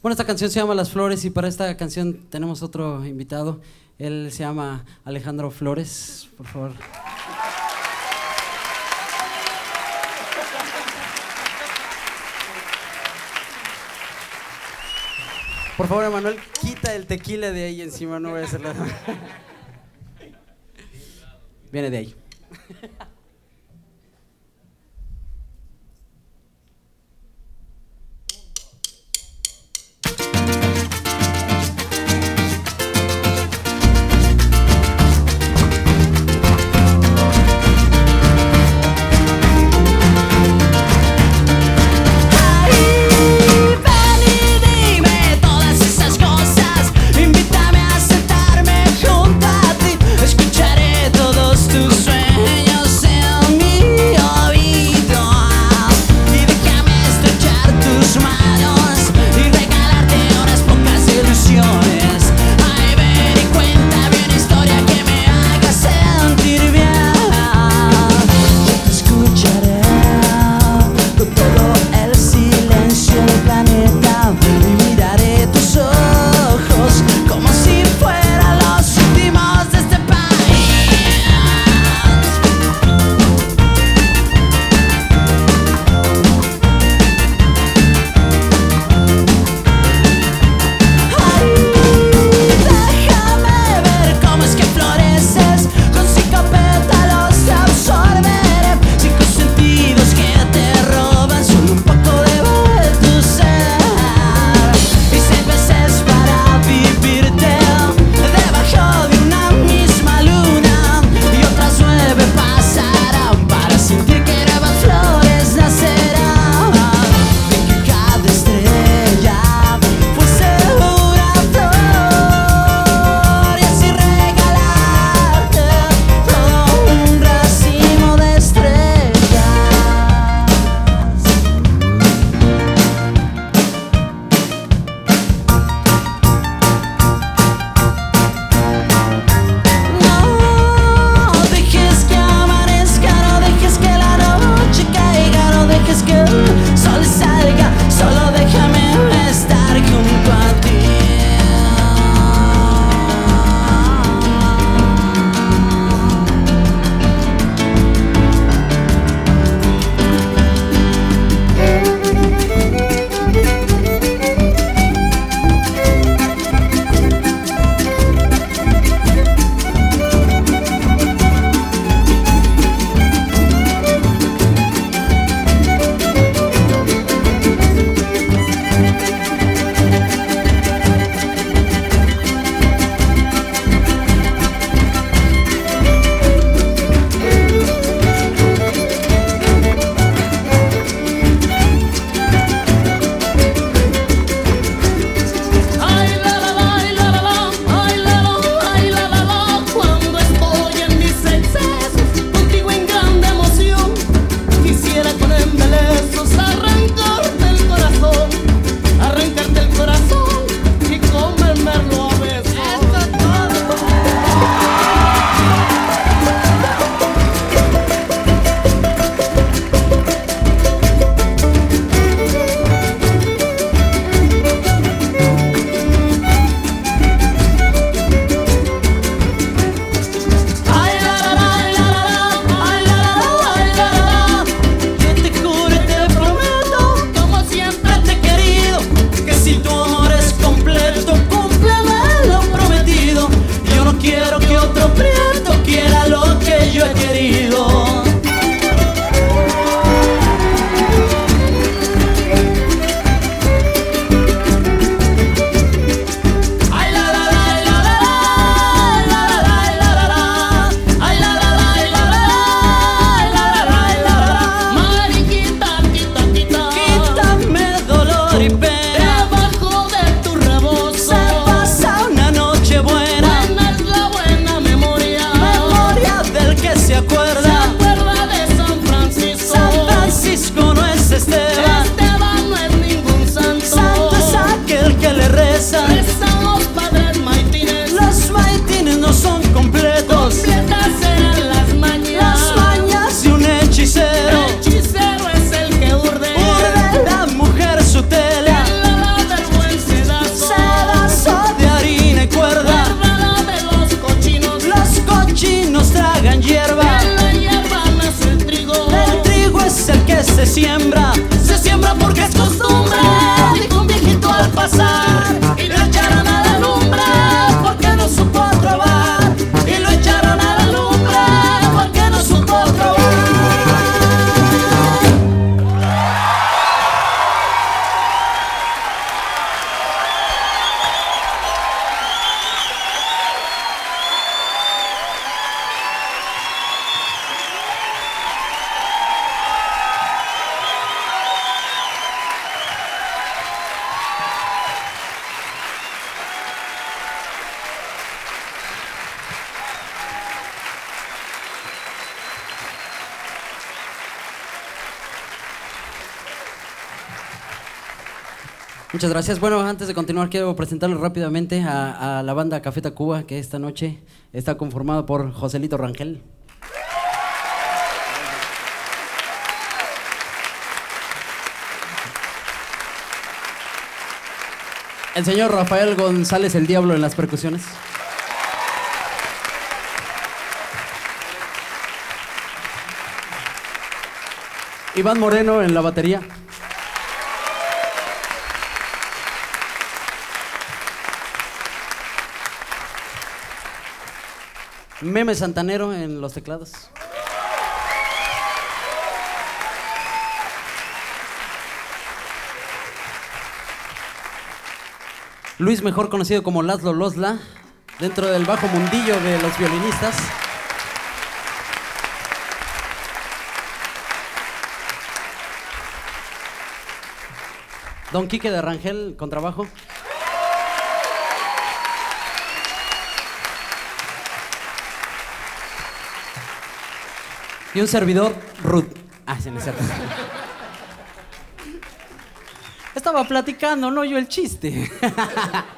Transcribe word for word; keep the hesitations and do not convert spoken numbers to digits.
Bueno, esta canción se llama Las Flores y para esta canción tenemos otro invitado. Él se llama Alejandro Flores, por favor. Por favor, Emanuel, quita el tequila de ahí encima, no voy a hacerlo. Viene de ahí. Escucharé todos tus sueños. siembra, se siembra porque es costumbre, dijo un viejito al pasar. Y lo echaron a la lumbre porque no supo trabajar. Y lo echaron a la lumbre porque no supo trabajar. Muchas gracias. Bueno, antes de continuar quiero presentarles rápidamente a, a la banda Café Tacuba, que esta noche está conformada por Joselito Rangel, el señor Rafael González el Diablo en las percusiones, Iván Moreno en la batería, Meme Santanero en los teclados, Luis, mejor conocido como Laszlo Losla, dentro del bajo mundillo de los violinistas, Don Quique de Rangel, contrabajo, y un servidor, Ruth. Ah, sí, no es cierto. Estaba platicando, no yo el chiste.